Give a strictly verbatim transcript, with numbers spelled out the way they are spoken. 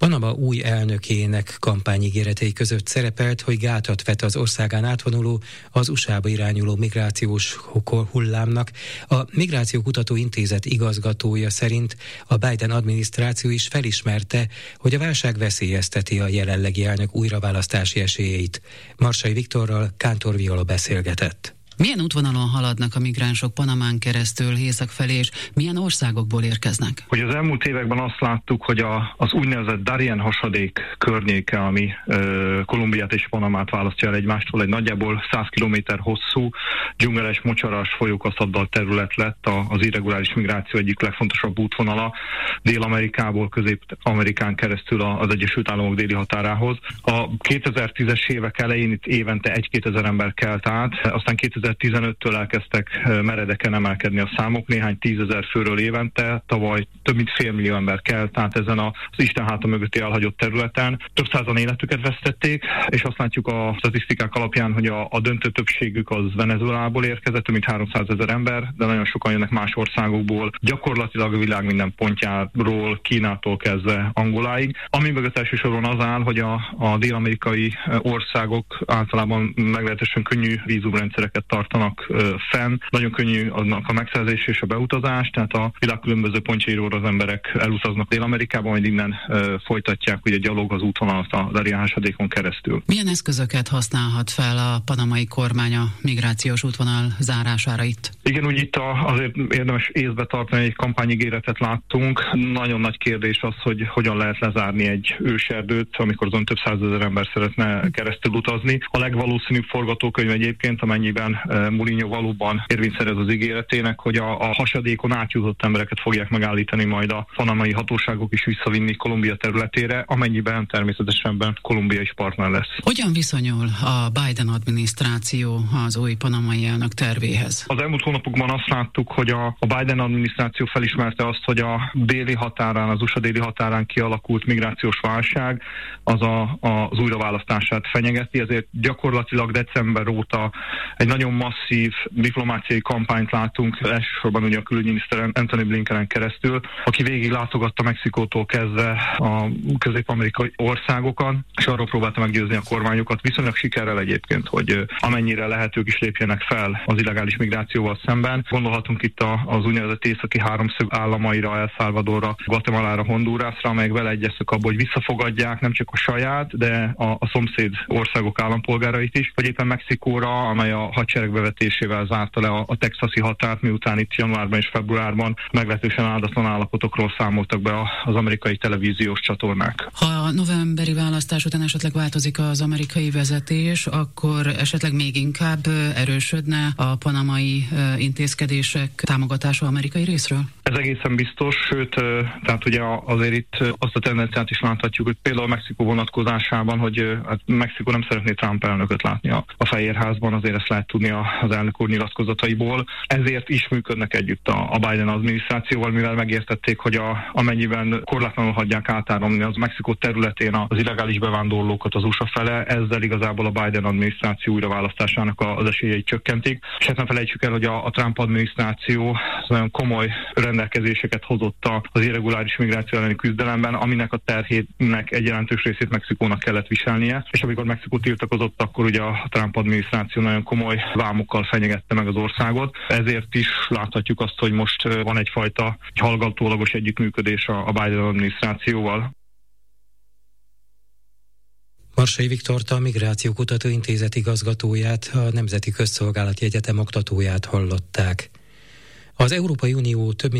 Panama új elnökének kampányígéretei között szerepelt, hogy gátat vet az országán átvonuló, az u es á-ba irányuló migrációs hullámnak. A Migrációkutató Intézet igazgatója szerint a Biden adminisztráció is felismerte, hogy a válság veszélyezteti a jelenlegi elnök újraválasztási esélyeit. Marsai Viktorral Kántor Viola beszélgetett. Milyen útvonalon haladnak a migránsok Panamán keresztül észak felé, és milyen országokból érkeznek? Hogy az elmúlt években azt láttuk, hogy a, az úgynevezett Darien hasadék környéke, ami ö, Kolumbiát és Panamát választja el egymástól, egy nagyjából száz kilométer hosszú, dzsungeles, mocsaras, folyókaszaddal terület lett az irreguláris migráció egyik legfontosabb útvonala, Dél-Amerikából Közép-Amerikán keresztül az Egyesült Államok déli határához. A kétezer-tízes évek elején itt évente egy-két ezer ember kelt át, aztán kétezer-tizenöttől elkezdtek meredeken emelkedni a számok, néhány tízezer főről évente, tavaly több mint félmillió ember kelt át ezen az Isten háta mögötti elhagyott területen. Több százan életüket vesztették, és azt látjuk a statisztikák alapján, hogy a, a döntő többségük az Venezuelából érkezett, több mint háromszázezer ember, de nagyon sokan jönnek más országokból, gyakorlatilag a világ minden pontjáról, Kínától kezdve Angoláig. Ami mögött elsősorban az áll, hogy a, a dél-amerikai országok általában meglehetősen könnyű vízumrendszereket tartanak ö, fenn. Nagyon könnyű annak a megszerzés és a beutazás, tehát a világ különböző pontjairól az emberek elutaznak Dél-Amerikába, majd innen ö, folytatják ugye gyalog az útvonalat a Darien hasadékon keresztül. Milyen eszközöket használhat fel a panamai kormány a migrációs útvonal zárására itt? Igen, úgy itt a, azért érdemes észbe tartani, egy kampányigéretet láttunk. Nagyon nagy kérdés az, hogy hogyan lehet lezárni egy őserdőt, amikor azon több százezer ember szeretne keresztül utazni. A legvalószínűbb forgatókönyv egyébként, amennyiben Mourinho valóban érvényt szerez az ígéretének, hogy a, a hasadékon átjutott embereket fogják megállítani, majd a panamai hatóságok is visszavinni Kolumbia területére, amennyiben természetesen Kolumbia is partner lesz. Hogyan viszonyul a Biden adminisztráció az új panamai elnök tervéhez? Az elmúlt hónapokban azt láttuk, hogy a, a Biden adminisztráció felismerte azt, hogy a déli határán, az u es á déli határán kialakult migrációs válság az a, a, az újraválasztását fenyegeti, ezért gyakorlatilag december óta egy nagyon masszív diplomáciai kampányt látunk, elsősorban ugye a külügyminiszter Antony Blinkenen keresztül, aki végig látogatta Mexikótól kezdve a közép-amerikai országokat, és arról próbálta meggyőzni a kormányokat, viszonylag sikerrel egyébként, hogy amennyire lehet, ők is lépjenek fel az illegális migrációval szemben. Gondolhatunk itt az úgynevezett északi háromszög államaira, El Salvadorra, Guatemalára, Hondurasra, amelyek beleegyeztek abba, hogy visszafogadják nem csak a saját, de a, a szomszéd országok állampolgárait is, vagy éppen Mexikóra, amely a hadsereg bevetésével zárta le a, a texasi határt, miután itt januárban és februárban meglehetősen áldatlan állapotokról számoltak be az amerikai televíziós csatornák. Ha a novemberi választás után esetleg változik az amerikai vezetés, akkor esetleg még inkább erősödne a panamai intézkedések támogatása amerikai részről? Ez egészen biztos, sőt, tehát ugye azért itt azt a tendenciát is láthatjuk, hogy például Mexikó vonatkozásában, hogy hát Mexikó nem szeretné Trump elnököt látni a, a Fehérházban, azért ezt lehet tudni az elnök úr nyilatkozataiból. Ezért is működnek együtt a, a Biden adminisztrációval, mivel megértették, hogy a, amennyiben korlátlanul hagyják átáramlani az Mexikó területén az illegális bevándorlókat az u es á fele, ezzel igazából a Biden adminisztráció újraválasztásának az esélyei csökkentik. És hát nem felejtsük el, hogy a, a Trump adminisztráció nagyon komoly rendelkezéseket hozott az irreguláris migráció elleni küzdelemben, aminek a terhének egy jelentős részét Mexikónak kellett viselnie. És amikor Mexikó tiltakozott, akkor ugye a Trump adminisztráció nagyon komoly vámokkal fenyegette meg az országot. Ezért is láthatjuk azt, hogy most van egyfajta egy hallgatólagos együttműködés a Biden adminisztrációval. Marsai Viktort, a Migrációkutató Intézet igazgatóját, a Nemzeti Közszolgálati Egyetem oktatóját hallották. Az Európai Unió több